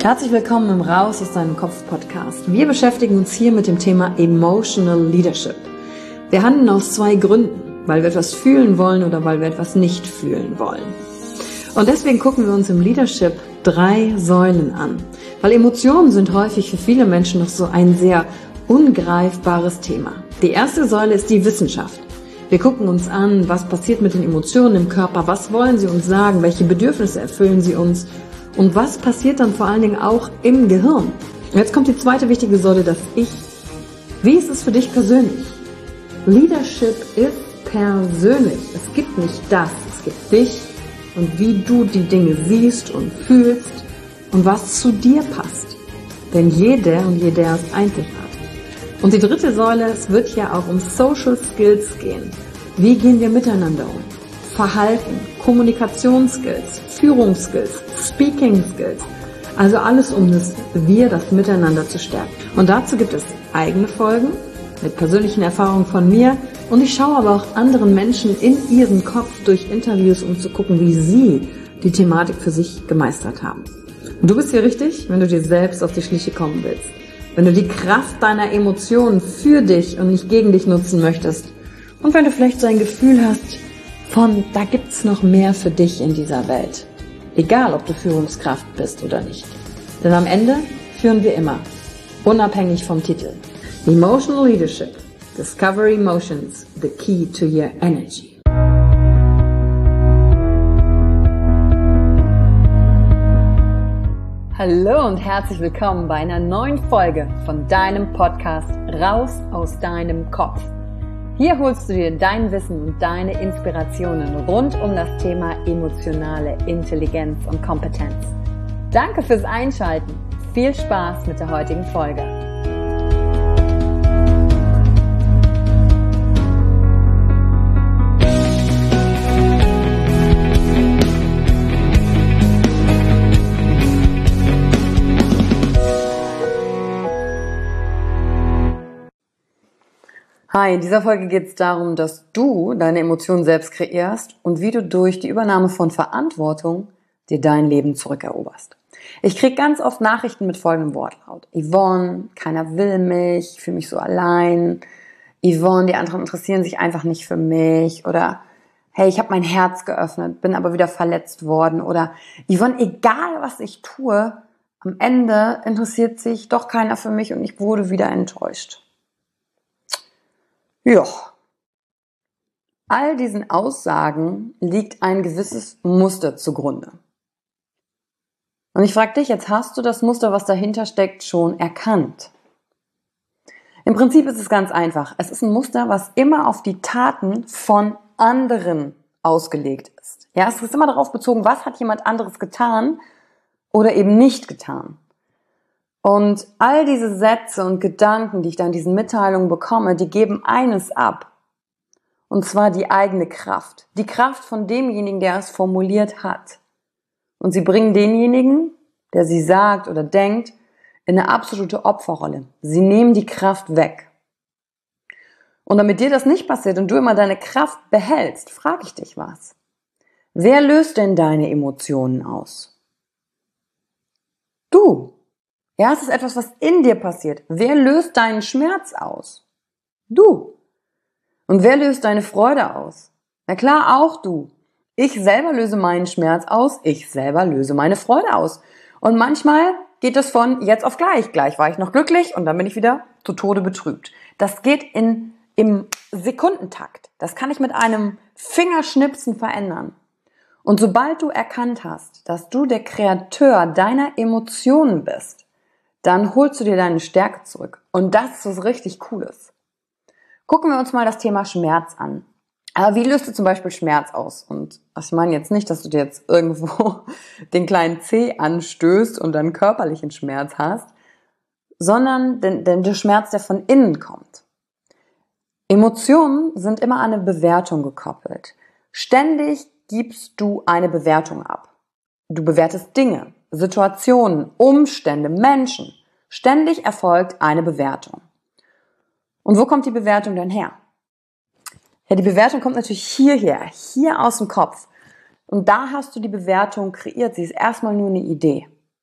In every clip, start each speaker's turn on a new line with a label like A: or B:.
A: Herzlich willkommen im Raus aus deinem Kopf Podcast. Wir beschäftigen uns hier mit dem Thema Emotional Leadership. Wir handeln aus zwei Gründen, weil wir etwas fühlen wollen oder weil wir etwas nicht fühlen wollen. Und deswegen gucken wir uns im Leadership 3 Säulen an, weil Emotionen sind häufig für viele Menschen noch so ein sehr ungreifbares Thema. Die erste Säule ist die Wissenschaft. Wir gucken uns an, was passiert mit den Emotionen im Körper, was wollen sie uns sagen, welche Bedürfnisse erfüllen sie uns und was passiert dann vor allen Dingen auch im Gehirn. Und jetzt kommt die zweite wichtige Säule, das Ich. Wie ist es für dich persönlich? Leadership ist persönlich. Es gibt nicht das, es gibt dich und wie du die Dinge siehst und fühlst und was zu dir passt. Denn jeder und jeder ist einzigartig. Und die dritte Säule, es wird ja auch um Social Skills gehen. Wie gehen wir miteinander um? Verhalten, Kommunikationsskills, Führungsskills, Speaking Skills. Also alles um das Miteinander zu stärken. Und dazu gibt es eigene Folgen mit persönlichen Erfahrungen von mir. Und ich schaue aber auch anderen Menschen in ihren Kopf durch Interviews, um zu gucken, wie sie die Thematik für sich gemeistert haben. Und du bist hier richtig, wenn du dir selbst auf die Schliche kommen willst. Wenn du die Kraft deiner Emotionen für dich und nicht gegen dich nutzen möchtest. Und wenn du vielleicht so ein Gefühl hast von, da gibt's noch mehr für dich in dieser Welt. Egal, ob du Führungskraft bist oder nicht. Denn am Ende führen wir immer, unabhängig vom Titel. Emotional Leadership. Discover Emotions, the key to your energy. Hallo und herzlich willkommen bei einer neuen Folge von deinem Podcast Raus aus deinem Kopf. Hier holst du dir dein Wissen und deine Inspirationen rund um das Thema emotionale Intelligenz und Kompetenz. Danke fürs Einschalten. Viel Spaß mit der heutigen Folge. Hi, in dieser Folge geht es darum, dass du deine Emotionen selbst kreierst und wie du durch die Übernahme von Verantwortung dir dein Leben zurückeroberst. Ich kriege ganz oft Nachrichten mit folgendem Wortlaut. Yvonne, keiner will mich, ich fühle mich so allein. Yvonne, die anderen interessieren sich einfach nicht für mich. Oder hey, ich habe mein Herz geöffnet, bin aber wieder verletzt worden. Oder Yvonne, egal was ich tue, am Ende interessiert sich doch keiner für mich und ich wurde wieder enttäuscht. Ja, all diesen Aussagen liegt ein gewisses Muster zugrunde. Und ich frage dich, jetzt hast du das Muster, was dahinter steckt, schon erkannt? Im Prinzip ist es ganz einfach. Es ist ein Muster, was immer auf die Taten von anderen ausgelegt ist. Ja, es ist immer darauf bezogen, was hat jemand anderes getan oder eben nicht getan. Und all diese Sätze und Gedanken, die ich da in diesen Mitteilungen bekomme, die geben eines ab. Und zwar die eigene Kraft. Die Kraft von demjenigen, der es formuliert hat. Und sie bringen denjenigen, der sie sagt oder denkt, in eine absolute Opferrolle. Sie nehmen die Kraft weg. Und damit dir das nicht passiert und du immer deine Kraft behältst, frage ich dich was. Wer löst denn deine Emotionen aus? Du. Ja, es ist etwas, was in dir passiert. Wer löst deinen Schmerz aus? Du. Und wer löst deine Freude aus? Na klar, auch du. Ich selber löse meinen Schmerz aus, ich selber löse meine Freude aus. Und manchmal geht es von jetzt auf gleich. Gleich war ich noch glücklich und dann bin ich wieder zu Tode betrübt. Das geht im Sekundentakt. Das kann ich mit einem Fingerschnipsen verändern. Und sobald du erkannt hast, dass du der Kreator deiner Emotionen bist, dann holst du dir deine Stärke zurück. Und das ist was richtig Cooles. Gucken wir uns mal das Thema Schmerz an. Aber wie löst du zum Beispiel Schmerz aus? Und ich meine jetzt nicht, dass du dir jetzt irgendwo den kleinen Zeh anstößt und dann körperlichen Schmerz hast, sondern der Schmerz, der von innen kommt. Emotionen sind immer an eine Bewertung gekoppelt. Ständig gibst du eine Bewertung ab. Du bewertest Dinge, Situationen, Umstände, Menschen. Ständig erfolgt eine Bewertung. Und wo kommt die Bewertung denn her? Ja, die Bewertung kommt natürlich hier aus dem Kopf. Und da hast du die Bewertung kreiert. Sie ist erstmal nur eine Idee.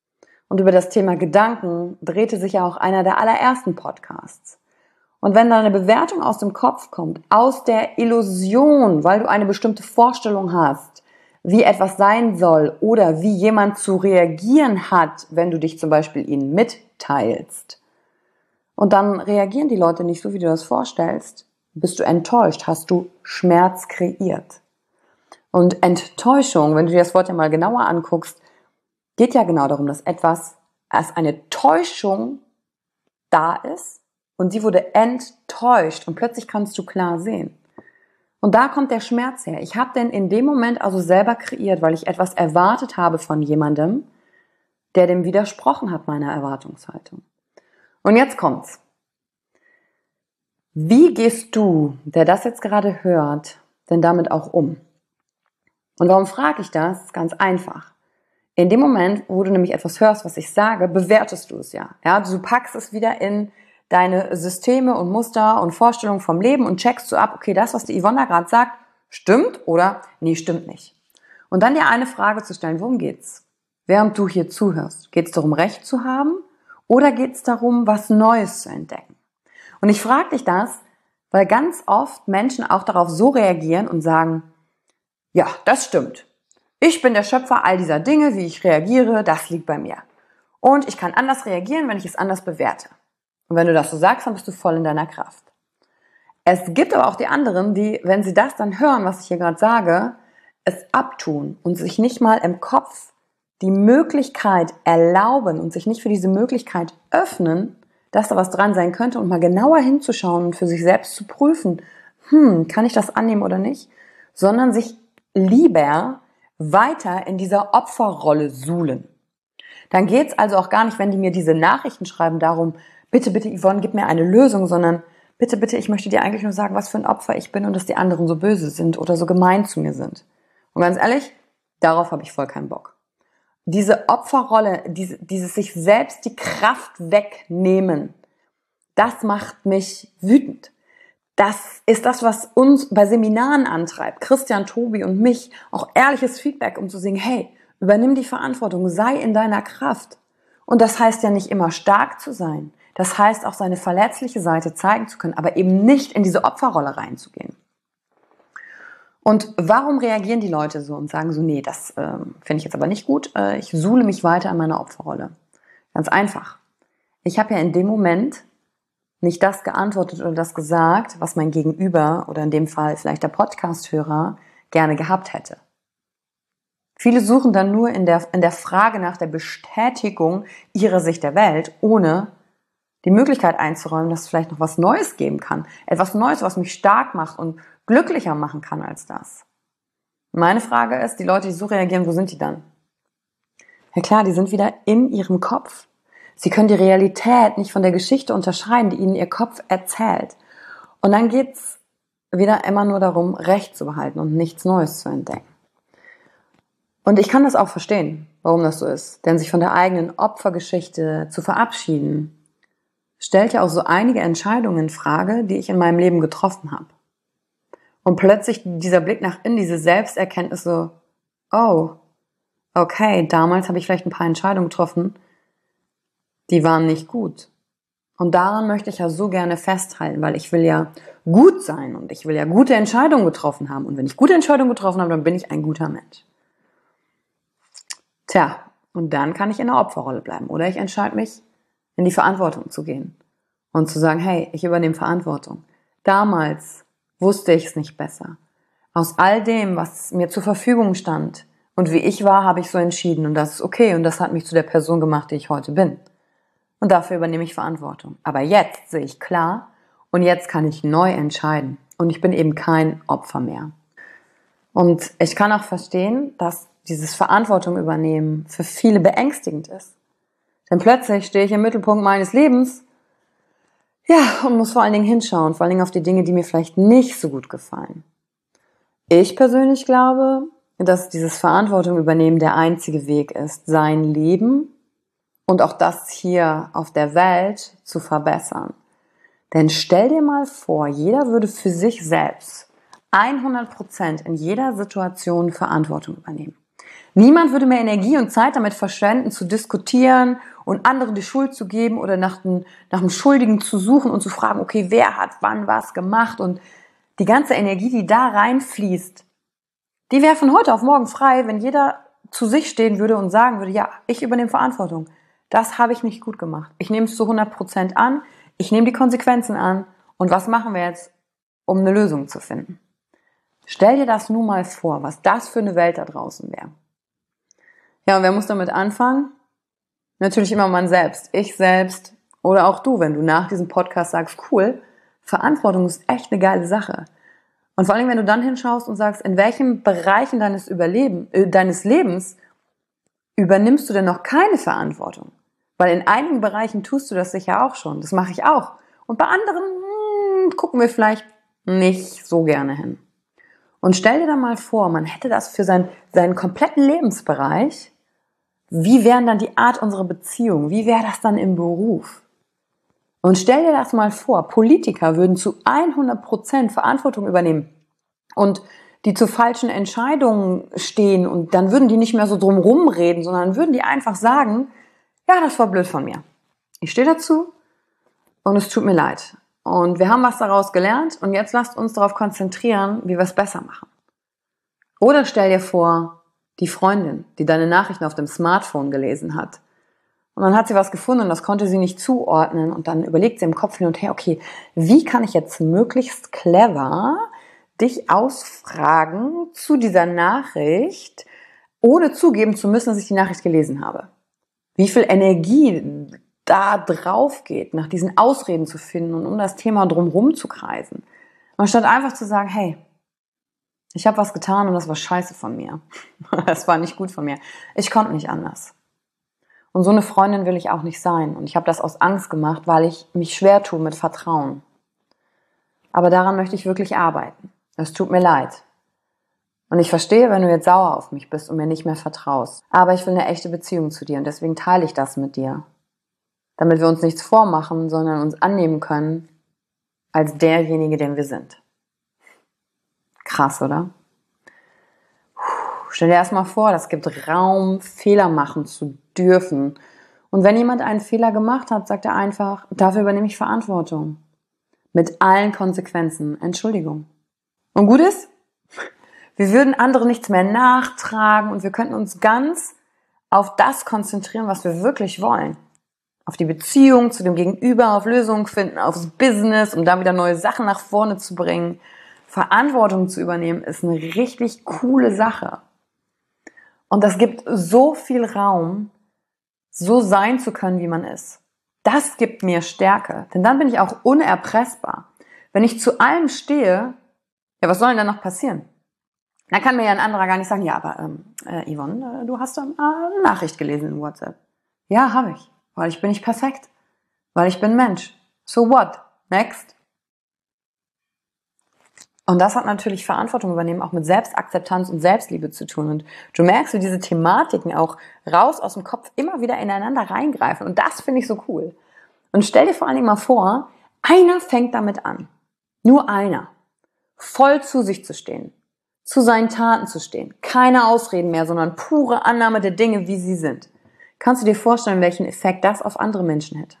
A: Und über das Thema Gedanken drehte sich ja auch einer der allerersten Podcasts. Und wenn da eine Bewertung aus dem Kopf kommt, aus der Illusion, weil du eine bestimmte Vorstellung hast, wie etwas sein soll oder wie jemand zu reagieren hat, wenn du dich zum Beispiel ihnen mitteilst, und dann reagieren die Leute nicht so, wie du das vorstellst, bist du enttäuscht, hast du Schmerz kreiert. Und Enttäuschung, wenn du dir das Wort ja mal genauer anguckst, geht ja genau darum, dass als eine Täuschung da ist und sie wurde enttäuscht und plötzlich kannst du klar sehen. Und da kommt der Schmerz her. Ich habe den in dem Moment also selber kreiert, weil ich etwas erwartet habe von jemandem, der dem widersprochen hat, meiner Erwartungshaltung. Und jetzt kommt's. Wie gehst du, der das jetzt gerade hört, denn damit auch um? Und warum frage ich das? Ganz einfach. In dem Moment, wo du nämlich etwas hörst, was ich sage, bewertest du es ja. Ja, du packst es wieder in deine Systeme und Muster und Vorstellungen vom Leben und checkst so ab, okay, das, was die Yvonne da gerade sagt, stimmt oder nee, stimmt nicht. Und dann dir eine Frage zu stellen, worum geht's? Während du hier zuhörst, geht es darum, Recht zu haben oder geht es darum, was Neues zu entdecken? Und ich frage dich das, weil ganz oft Menschen auch darauf so reagieren und sagen, ja, das stimmt. Ich bin der Schöpfer all dieser Dinge, wie ich reagiere, das liegt bei mir. Und ich kann anders reagieren, wenn ich es anders bewerte. Und wenn du das so sagst, dann bist du voll in deiner Kraft. Es gibt aber auch die anderen, die, wenn sie das dann hören, was ich hier gerade sage, es abtun und sich nicht mal im Kopf die Möglichkeit erlauben und sich nicht für diese Möglichkeit öffnen, dass da was dran sein könnte und mal genauer hinzuschauen und für sich selbst zu prüfen, kann ich das annehmen oder nicht, sondern sich lieber weiter in dieser Opferrolle suhlen. Dann geht's also auch gar nicht, wenn die mir diese Nachrichten schreiben, darum, bitte, bitte Yvonne, gib mir eine Lösung, sondern bitte, bitte, ich möchte dir eigentlich nur sagen, was für ein Opfer ich bin und dass die anderen so böse sind oder so gemein zu mir sind. Und ganz ehrlich, darauf habe ich voll keinen Bock. Diese Opferrolle, dieses sich selbst die Kraft wegnehmen, das macht mich wütend. Das ist das, was uns bei Seminaren antreibt, Christian, Tobi und mich, auch ehrliches Feedback, um zu sagen, hey, übernimm die Verantwortung, sei in deiner Kraft. Und das heißt ja nicht immer stark zu sein. Das heißt auch seine verletzliche Seite zeigen zu können, aber eben nicht in diese Opferrolle reinzugehen. Und warum reagieren die Leute so und sagen so, nee, das finde ich jetzt aber nicht gut, ich suhle mich weiter in meiner Opferrolle? Ganz einfach. Ich habe ja in dem Moment nicht das geantwortet oder das gesagt, was mein Gegenüber oder in dem Fall vielleicht der Podcast-Hörer gerne gehabt hätte. Viele suchen dann nur in der Frage nach der Bestätigung ihrer Sicht der Welt, ohne die Möglichkeit einzuräumen, dass es vielleicht noch was Neues geben kann. Etwas Neues, was mich stark macht und glücklicher machen kann als das. Meine Frage ist, die Leute, die so reagieren, wo sind die dann? Ja klar, die sind wieder in ihrem Kopf. Sie können die Realität nicht von der Geschichte unterscheiden, die ihnen ihr Kopf erzählt. Und dann geht's wieder immer nur darum, Recht zu behalten und nichts Neues zu entdecken. Und ich kann das auch verstehen, warum das so ist. Denn sich von der eigenen Opfergeschichte zu verabschieden, stellt ja auch so einige Entscheidungen in Frage, die ich in meinem Leben getroffen habe. Und plötzlich dieser Blick nach innen, diese Selbsterkenntnis so, oh, okay, damals habe ich vielleicht ein paar Entscheidungen getroffen, die waren nicht gut. Und daran möchte ich ja so gerne festhalten, weil ich will ja gut sein und ich will ja gute Entscheidungen getroffen haben. Und wenn ich gute Entscheidungen getroffen habe, dann bin ich ein guter Mensch. Tja, und dann kann ich in der Opferrolle bleiben. Oder ich entscheide mich, in die Verantwortung zu gehen und zu sagen, hey, ich übernehme Verantwortung. Damals wusste ich es nicht besser. Aus all dem, was mir zur Verfügung stand und wie ich war, habe ich so entschieden und das ist okay und das hat mich zu der Person gemacht, die ich heute bin. Und dafür übernehme ich Verantwortung. Aber jetzt sehe ich klar und jetzt kann ich neu entscheiden und ich bin eben kein Opfer mehr. Und ich kann auch verstehen, dass dieses Verantwortung übernehmen für viele beängstigend ist. Denn plötzlich stehe ich im Mittelpunkt meines Lebens, ja, und muss vor allen Dingen hinschauen, vor allen Dingen auf die Dinge, die mir vielleicht nicht so gut gefallen. Ich persönlich glaube, dass dieses Verantwortung übernehmen der einzige Weg ist, sein Leben und auch das hier auf der Welt zu verbessern. Denn stell dir mal vor, jeder würde für sich selbst 100% in jeder Situation Verantwortung übernehmen. Niemand würde mehr Energie und Zeit damit verschwenden, zu diskutieren und anderen die Schuld zu geben oder nach einem Schuldigen zu suchen und zu fragen, okay, wer hat wann was gemacht, und die ganze Energie, die da reinfließt, die wäre von heute auf morgen frei, wenn jeder zu sich stehen würde und sagen würde, ja, ich übernehme Verantwortung. Das habe ich nicht gut gemacht. Ich nehme es zu 100% an, ich nehme die Konsequenzen an, und was machen wir jetzt, um eine Lösung zu finden? Stell dir das nun mal vor, was das für eine Welt da draußen wäre. Ja, und wer muss damit anfangen? Natürlich immer man selbst. Ich selbst oder auch du, wenn du nach diesem Podcast sagst, cool, Verantwortung ist echt eine geile Sache. Und vor allem, wenn du dann hinschaust und sagst, in welchen Bereichen deines Lebens übernimmst du denn noch keine Verantwortung? Weil in einigen Bereichen tust du das sicher auch schon. Das mache ich auch. Und bei anderen gucken wir vielleicht nicht so gerne hin. Und stell dir dann mal vor, man hätte das für seinen kompletten Lebensbereich. Wie wären dann die Art unserer Beziehung? Wie wäre das dann im Beruf? Und stell dir das mal vor, Politiker würden zu 100% Verantwortung übernehmen und die zu falschen Entscheidungen stehen, und dann würden die nicht mehr so drumrum reden, sondern würden die einfach sagen, ja, das war blöd von mir. Ich stehe dazu und es tut mir leid. Und wir haben was daraus gelernt und jetzt lasst uns darauf konzentrieren, wie wir es besser machen. Oder stell dir vor, die Freundin, die deine Nachrichten auf dem Smartphone gelesen hat. Und dann hat sie was gefunden und das konnte sie nicht zuordnen. Und dann überlegt sie im Kopf hin und her, okay, wie kann ich jetzt möglichst clever dich ausfragen zu dieser Nachricht, ohne zugeben zu müssen, dass ich die Nachricht gelesen habe? Wie viel Energie da drauf geht, nach diesen Ausreden zu finden und um das Thema drumherum zu kreisen. Anstatt einfach zu sagen, hey, ich habe was getan und das war scheiße von mir. Das war nicht gut von mir. Ich konnte nicht anders. Und so eine Freundin will ich auch nicht sein. Und ich habe das aus Angst gemacht, weil ich mich schwer tue mit Vertrauen. Aber daran möchte ich wirklich arbeiten. Es tut mir leid. Und ich verstehe, wenn du jetzt sauer auf mich bist und mir nicht mehr vertraust. Aber ich will eine echte Beziehung zu dir und deswegen teile ich das mit dir. Damit wir uns nichts vormachen, sondern uns annehmen können als derjenige, den wir sind. Krass, oder? Stell dir erstmal vor, das gibt Raum, Fehler machen zu dürfen. Und wenn jemand einen Fehler gemacht hat, sagt er einfach, dafür übernehme ich Verantwortung. Mit allen Konsequenzen. Entschuldigung. Und gut ist, wir würden andere nichts mehr nachtragen und wir könnten uns ganz auf das konzentrieren, was wir wirklich wollen. Auf die Beziehung zu dem Gegenüber, auf Lösungen finden, aufs Business, um da wieder neue Sachen nach vorne zu bringen. Verantwortung zu übernehmen ist eine richtig coole Sache. Und das gibt so viel Raum, so sein zu können, wie man ist. Das gibt mir Stärke, denn dann bin ich auch unerpressbar. Wenn ich zu allem stehe, ja, was soll denn dann noch passieren? Dann kann mir ja ein anderer gar nicht sagen, ja, aber Yvonne, du hast eine Nachricht gelesen in WhatsApp. Ja, habe ich, weil ich bin nicht perfekt, weil ich bin Mensch. So what? Next. Und das hat natürlich Verantwortung übernehmen, auch mit Selbstakzeptanz und Selbstliebe zu tun. Und du merkst, wie diese Thematiken auch raus aus dem Kopf immer wieder ineinander reingreifen. Und das finde ich so cool. Und stell dir vor allen Dingen mal vor, einer fängt damit an. Nur einer. Voll zu sich zu stehen. Zu seinen Taten zu stehen. Keine Ausreden mehr, sondern pure Annahme der Dinge, wie sie sind. Kannst du dir vorstellen, welchen Effekt das auf andere Menschen hätte?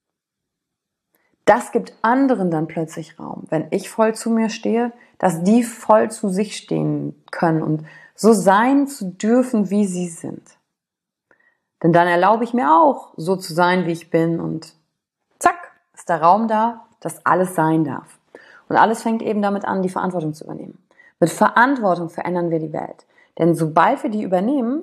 A: Das gibt anderen dann plötzlich Raum, wenn ich voll zu mir stehe, dass die voll zu sich stehen können und so sein zu dürfen, wie sie sind. Denn dann erlaube ich mir auch, so zu sein, wie ich bin, und zack, ist der Raum da, dass alles sein darf. Und alles fängt eben damit an, die Verantwortung zu übernehmen. Mit Verantwortung verändern wir die Welt. Denn sobald wir die übernehmen,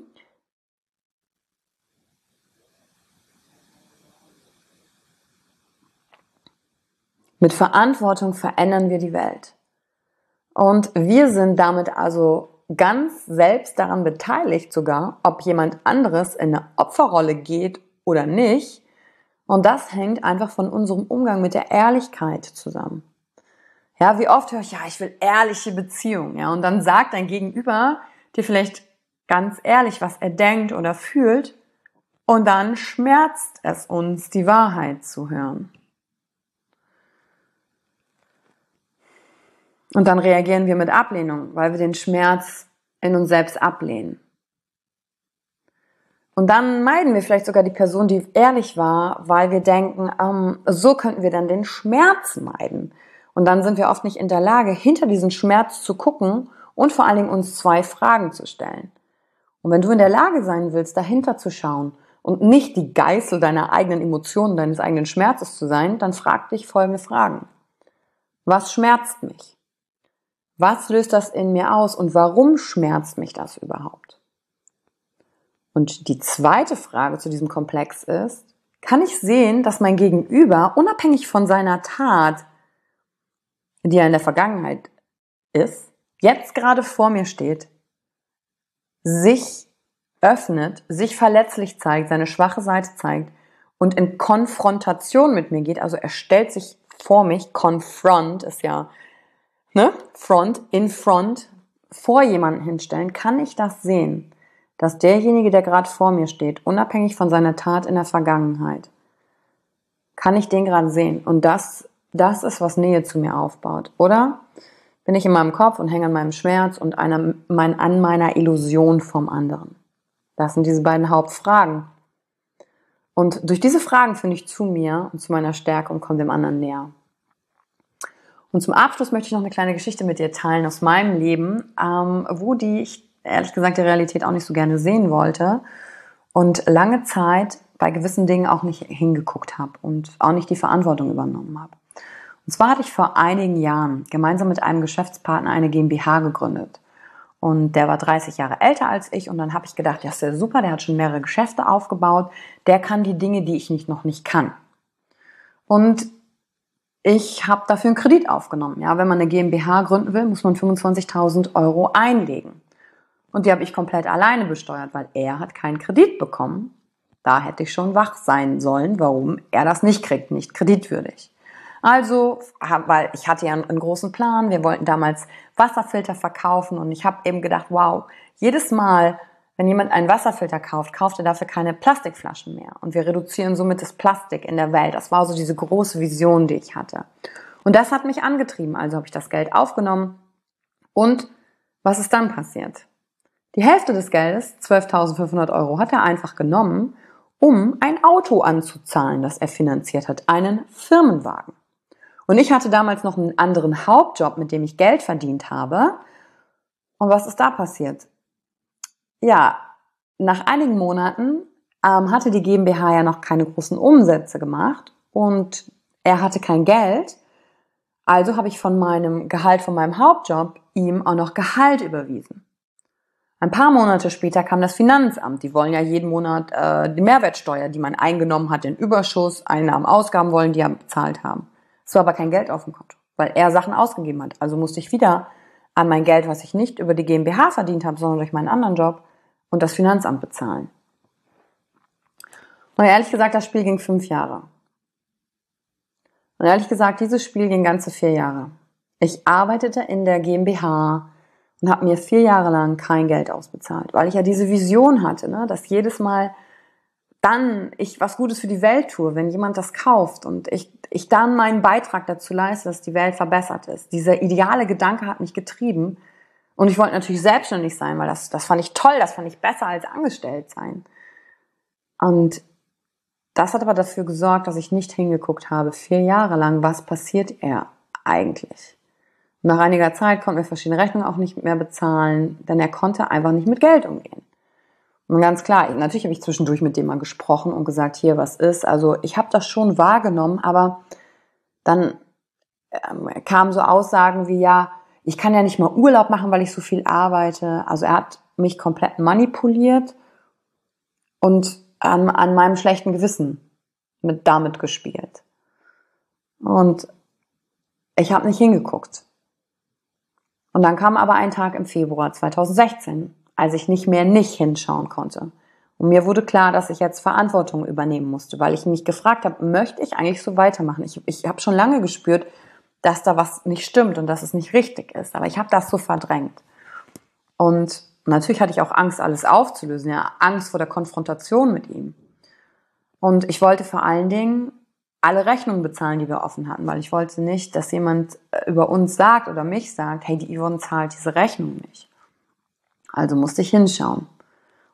A: mit Verantwortung verändern wir die Welt. Und wir sind damit also ganz selbst daran beteiligt sogar, ob jemand anderes in eine Opferrolle geht oder nicht. Und das hängt einfach von unserem Umgang mit der Ehrlichkeit zusammen. Ja, wie oft höre ich, ja, ich will ehrliche Beziehungen. Ja, und dann sagt dein Gegenüber dir vielleicht ganz ehrlich, was er denkt oder fühlt. Und dann schmerzt es uns, die Wahrheit zu hören. Und dann reagieren wir mit Ablehnung, weil wir den Schmerz in uns selbst ablehnen. Und dann meiden wir vielleicht sogar die Person, die ehrlich war, weil wir denken, so könnten wir dann den Schmerz meiden. Und dann sind wir oft nicht in der Lage, hinter diesen Schmerz zu gucken und vor allen Dingen uns 2 Fragen zu stellen. Und wenn du in der Lage sein willst, dahinter zu schauen und nicht die Geißel deiner eigenen Emotionen, deines eigenen Schmerzes zu sein, dann frag dich folgende Fragen. Was schmerzt mich? Was löst das in mir aus und warum schmerzt mich das überhaupt? Und die zweite Frage zu diesem Komplex ist, kann ich sehen, dass mein Gegenüber, unabhängig von seiner Tat, die er in der Vergangenheit ist, jetzt gerade vor mir steht, sich öffnet, sich verletzlich zeigt, seine schwache Seite zeigt und in Konfrontation mit mir geht, also er stellt sich vor mich, confront ist ja, front, in front, vor jemanden hinstellen, kann ich das sehen, dass derjenige, der gerade vor mir steht, unabhängig von seiner Tat in der Vergangenheit, kann ich den gerade sehen. Und das ist, was Nähe zu mir aufbaut. Oder bin ich in meinem Kopf und hänge an meinem Schmerz und an meiner Illusion vom anderen? Das sind diese beiden Hauptfragen. Und durch diese Fragen finde ich zu mir und zu meiner Stärke und komme dem anderen näher. Und zum Abschluss möchte ich noch eine kleine Geschichte mit dir teilen aus meinem Leben, wo ich ehrlich gesagt die Realität auch nicht so gerne sehen wollte und lange Zeit bei gewissen Dingen auch nicht hingeguckt habe und auch nicht die Verantwortung übernommen habe. Und zwar hatte ich vor einigen Jahren gemeinsam mit einem Geschäftspartner eine GmbH gegründet. Und der war 30 Jahre älter als ich und dann habe ich gedacht, ja, ist ja super, der hat schon mehrere Geschäfte aufgebaut, der kann die Dinge, die ich noch nicht kann. Und ich habe dafür einen Kredit aufgenommen. Ja, wenn man eine GmbH gründen will, muss man 25.000 € einlegen. Und die habe ich komplett alleine besteuert, weil er hat keinen Kredit bekommen. Da hätte ich schon wach sein sollen, warum er das nicht kriegt, nicht kreditwürdig. Also, weil ich hatte ja einen großen Plan, wir wollten damals Wasserfilter verkaufen und ich habe eben gedacht, wow, jedes Mal, wenn jemand einen Wasserfilter kauft, kauft er dafür keine Plastikflaschen mehr. Und wir reduzieren somit das Plastik in der Welt. Das war so diese große Vision, die ich hatte. Und das hat mich angetrieben. Also habe ich das Geld aufgenommen. Und was ist dann passiert? Die Hälfte des Geldes, 12.500 €, hat er einfach genommen, um ein Auto anzuzahlen, das er finanziert hat, einen Firmenwagen. Und ich hatte damals noch einen anderen Hauptjob, mit dem ich Geld verdient habe. Und was ist da passiert? Ja, nach einigen Monaten hatte die GmbH ja noch keine großen Umsätze gemacht und er hatte kein Geld. Also habe ich von meinem Gehalt von meinem Hauptjob ihm auch noch Gehalt überwiesen. Ein paar Monate später kam das Finanzamt. Die wollen ja jeden Monat die Mehrwertsteuer, die man eingenommen hat, den Überschuss, Einnahmen, Ausgaben wollen die ja bezahlt haben. Es war aber kein Geld auf dem Konto, weil er Sachen ausgegeben hat. Also musste ich wieder an mein Geld, was ich nicht über die GmbH verdient habe, sondern durch meinen anderen Job und das Finanzamt bezahlen. Und ehrlich gesagt, das Spiel ging 5 Jahre. Und ehrlich gesagt, dieses Spiel ging ganze 4 Jahre. Ich arbeitete in der GmbH und habe mir 4 Jahre lang kein Geld ausbezahlt, weil ich ja diese Vision hatte, dass jedes Mal dann ich was Gutes für die Welt tue, wenn jemand das kauft und ich dann meinen Beitrag dazu leiste, dass die Welt verbessert ist. Dieser ideale Gedanke hat mich getrieben und ich wollte natürlich selbstständig sein, weil das fand ich toll, das fand ich besser als angestellt sein. Und das hat aber dafür gesorgt, dass ich nicht hingeguckt habe, 4 Jahre lang, was passiert er eigentlich? Nach einiger Zeit konnten wir verschiedene Rechnungen auch nicht mehr bezahlen, denn er konnte einfach nicht mit Geld umgehen. Und ganz klar, natürlich habe ich zwischendurch mit dem mal gesprochen und gesagt, hier, was ist? Also ich habe das schon wahrgenommen, aber dann kamen so Aussagen wie, ja, ich kann ja nicht mal Urlaub machen, weil ich so viel arbeite. Also er hat mich komplett manipuliert und an meinem schlechten Gewissen damit gespielt. Und ich habe nicht hingeguckt. Und dann kam aber ein Tag im Februar 2016, als ich nicht hinschauen konnte. Und mir wurde klar, dass ich jetzt Verantwortung übernehmen musste, weil ich mich gefragt habe, möchte ich eigentlich so weitermachen? Ich habe schon lange gespürt, dass da was nicht stimmt und dass es nicht richtig ist. Aber ich habe das so verdrängt. Und natürlich hatte ich auch Angst, alles aufzulösen, ja, Angst vor der Konfrontation mit ihm. Und ich wollte vor allen Dingen alle Rechnungen bezahlen, die wir offen hatten, weil ich wollte nicht, dass jemand über uns sagt oder mich sagt, hey, die Yvonne zahlt diese Rechnung nicht. Also musste ich hinschauen.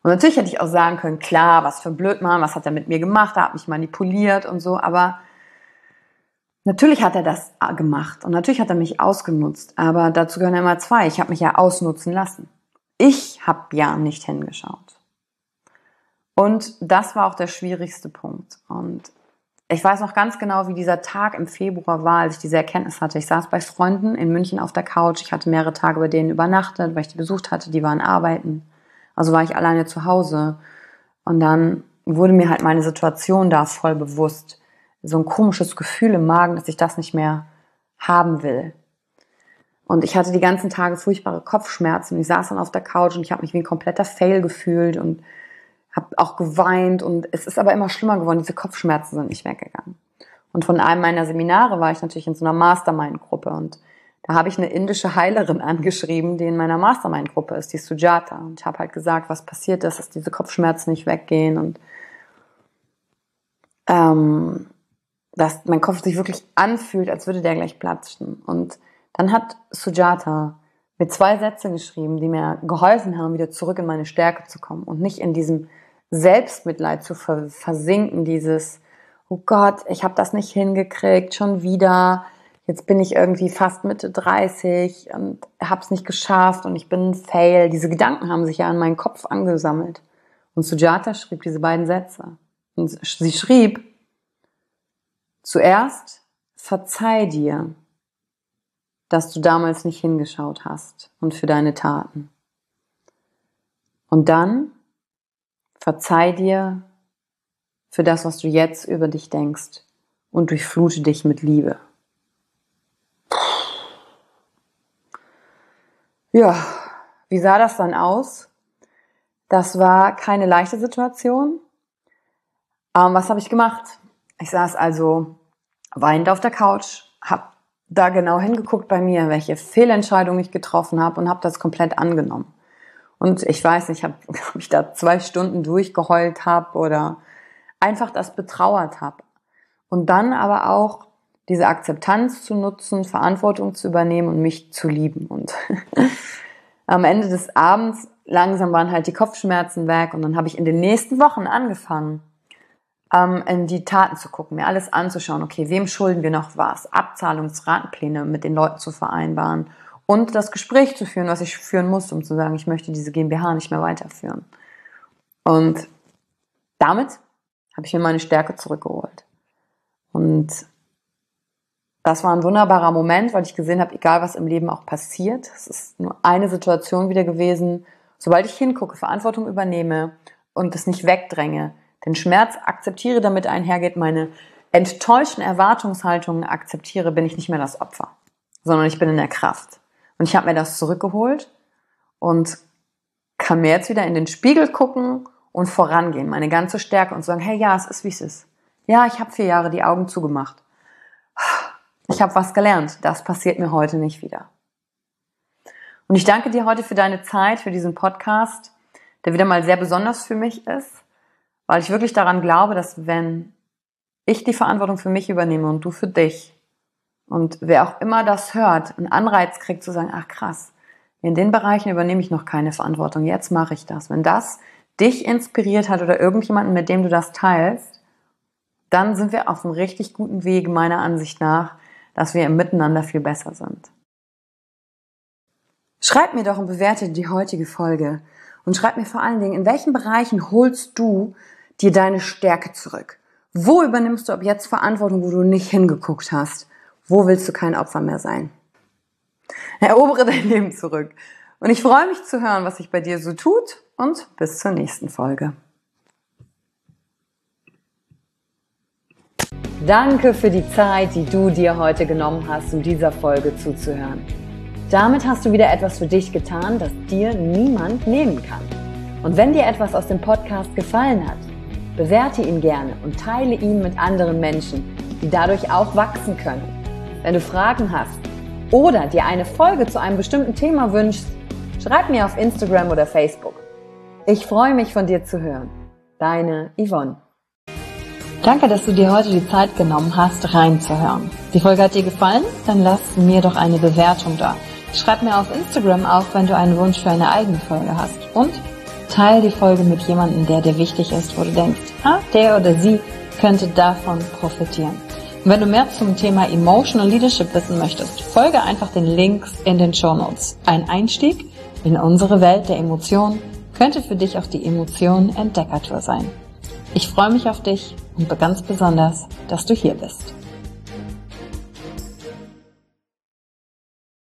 A: Und natürlich hätte ich auch sagen können, klar, was für ein Blödmann, was hat er mit mir gemacht, er hat mich manipuliert und so, aber natürlich hat er das gemacht und natürlich hat er mich ausgenutzt, aber dazu gehören ja immer zwei. Ich habe mich ja ausnutzen lassen. Ich habe ja nicht hingeschaut. Und das war auch der schwierigste Punkt. Und ich weiß noch ganz genau, wie dieser Tag im Februar war, als ich diese Erkenntnis hatte. Ich saß bei Freunden in München auf der Couch. Ich hatte mehrere Tage bei denen übernachtet, weil ich die besucht hatte. Die waren arbeiten. Also war ich alleine zu Hause. Und dann wurde mir halt meine Situation da voll bewusst. So ein komisches Gefühl im Magen, dass ich das nicht mehr haben will. Und ich hatte die ganzen Tage furchtbare Kopfschmerzen. Ich saß dann auf der Couch und ich habe mich wie ein kompletter Fail gefühlt und habe auch geweint. Und es ist aber immer schlimmer geworden. Diese Kopfschmerzen sind nicht weggegangen. Und von einem meiner Seminare war ich natürlich in so einer Mastermind-Gruppe. Und da habe ich eine indische Heilerin angeschrieben, die in meiner Mastermind-Gruppe ist, die Sujata. Und ich habe halt gesagt, was passiert ist, dass diese Kopfschmerzen nicht weggehen und dass mein Kopf sich wirklich anfühlt, als würde der gleich platzen. Und dann hat Sujata mir 2 Sätze geschrieben, die mir geholfen haben, wieder zurück in meine Stärke zu kommen und nicht in diesem Selbstmitleid zu versinken, dieses, oh Gott, ich habe das nicht hingekriegt, schon wieder, jetzt bin ich irgendwie fast Mitte 30 und habe es nicht geschafft und ich bin ein Fail. Diese Gedanken haben sich ja in meinen Kopf angesammelt. Und Sujata schrieb diese 2 Sätze. Und sie schrieb, zuerst verzeih dir, dass du damals nicht hingeschaut hast und für deine Taten. Und dann verzeih dir für das, was du jetzt über dich denkst und durchflute dich mit Liebe. Ja, wie sah das dann aus? Das war keine leichte Situation. Was habe ich gemacht? Ich saß also weinend auf der Couch, habe da genau hingeguckt bei mir, welche Fehlentscheidung ich getroffen habe und habe das komplett angenommen. Und ich weiß nicht, ob ich da 2 Stunden durchgeheult habe oder einfach das betrauert habe. Und dann aber auch diese Akzeptanz zu nutzen, Verantwortung zu übernehmen und mich zu lieben. Und am Ende des Abends langsam waren halt die Kopfschmerzen weg und dann habe ich in den nächsten Wochen angefangen, in die Taten zu gucken, mir alles anzuschauen, okay, wem schulden wir noch was, Abzahlungsratenpläne mit den Leuten zu vereinbaren und das Gespräch zu führen, was ich führen musste, um zu sagen, ich möchte diese GmbH nicht mehr weiterführen. Und damit habe ich mir meine Stärke zurückgeholt. Und das war ein wunderbarer Moment, weil ich gesehen habe, egal was im Leben auch passiert, es ist nur eine Situation wieder gewesen, sobald ich hingucke, Verantwortung übernehme und es nicht wegdränge, den Schmerz akzeptiere, damit einhergeht, meine enttäuschten Erwartungshaltungen akzeptiere, bin ich nicht mehr das Opfer, sondern ich bin in der Kraft. Und ich habe mir das zurückgeholt und kann mir jetzt wieder in den Spiegel gucken und vorangehen, meine ganze Stärke und sagen, hey, ja, es ist, wie es ist. Ja, ich habe 4 Jahre die Augen zugemacht. Ich habe was gelernt. Das passiert mir heute nicht wieder. Und ich danke dir heute für deine Zeit, für diesen Podcast, der wieder mal sehr besonders für mich ist, weil ich wirklich daran glaube, dass wenn ich die Verantwortung für mich übernehme und du für dich und wer auch immer das hört, einen Anreiz kriegt zu sagen, ach krass, in den Bereichen übernehme ich noch keine Verantwortung, jetzt mache ich das. Wenn das dich inspiriert hat oder irgendjemanden, mit dem du das teilst, dann sind wir auf einem richtig guten Weg, meiner Ansicht nach, dass wir im Miteinander viel besser sind. Schreib mir doch und bewerte die heutige Folge und schreib mir vor allen Dingen, in welchen Bereichen holst du dir deine Stärke zurück? Wo übernimmst du ab jetzt Verantwortung, wo du nicht hingeguckt hast? Wo willst du kein Opfer mehr sein? Erobere dein Leben zurück. Und ich freue mich zu hören, was sich bei dir so tut und bis zur nächsten Folge. Danke für die Zeit, die du dir heute genommen hast, um dieser Folge zuzuhören. Damit hast du wieder etwas für dich getan, das dir niemand nehmen kann. Und wenn dir etwas aus dem Podcast gefallen hat, bewerte ihn gerne und teile ihn mit anderen Menschen, die dadurch auch wachsen können. Wenn du Fragen hast oder dir eine Folge zu einem bestimmten Thema wünschst, schreib mir auf Instagram oder Facebook. Ich freue mich, von dir zu hören. Deine Yvonne. Danke, dass du dir heute die Zeit genommen hast, reinzuhören. Die Folge hat dir gefallen? Dann lass mir doch eine Bewertung da. Schreib mir auf Instagram auch, wenn du einen Wunsch für eine eigene Folge hast. Und Teil die Folge mit jemandem, der dir wichtig ist, wo du denkst, der oder sie könnte davon profitieren. Und wenn du mehr zum Thema Emotional Leadership wissen möchtest, folge einfach den Links in den Shownotes. Ein Einstieg in unsere Welt der Emotionen könnte für dich auch die Emotionen-Entdeckertour sein. Ich freue mich auf dich und ganz besonders, dass du hier bist.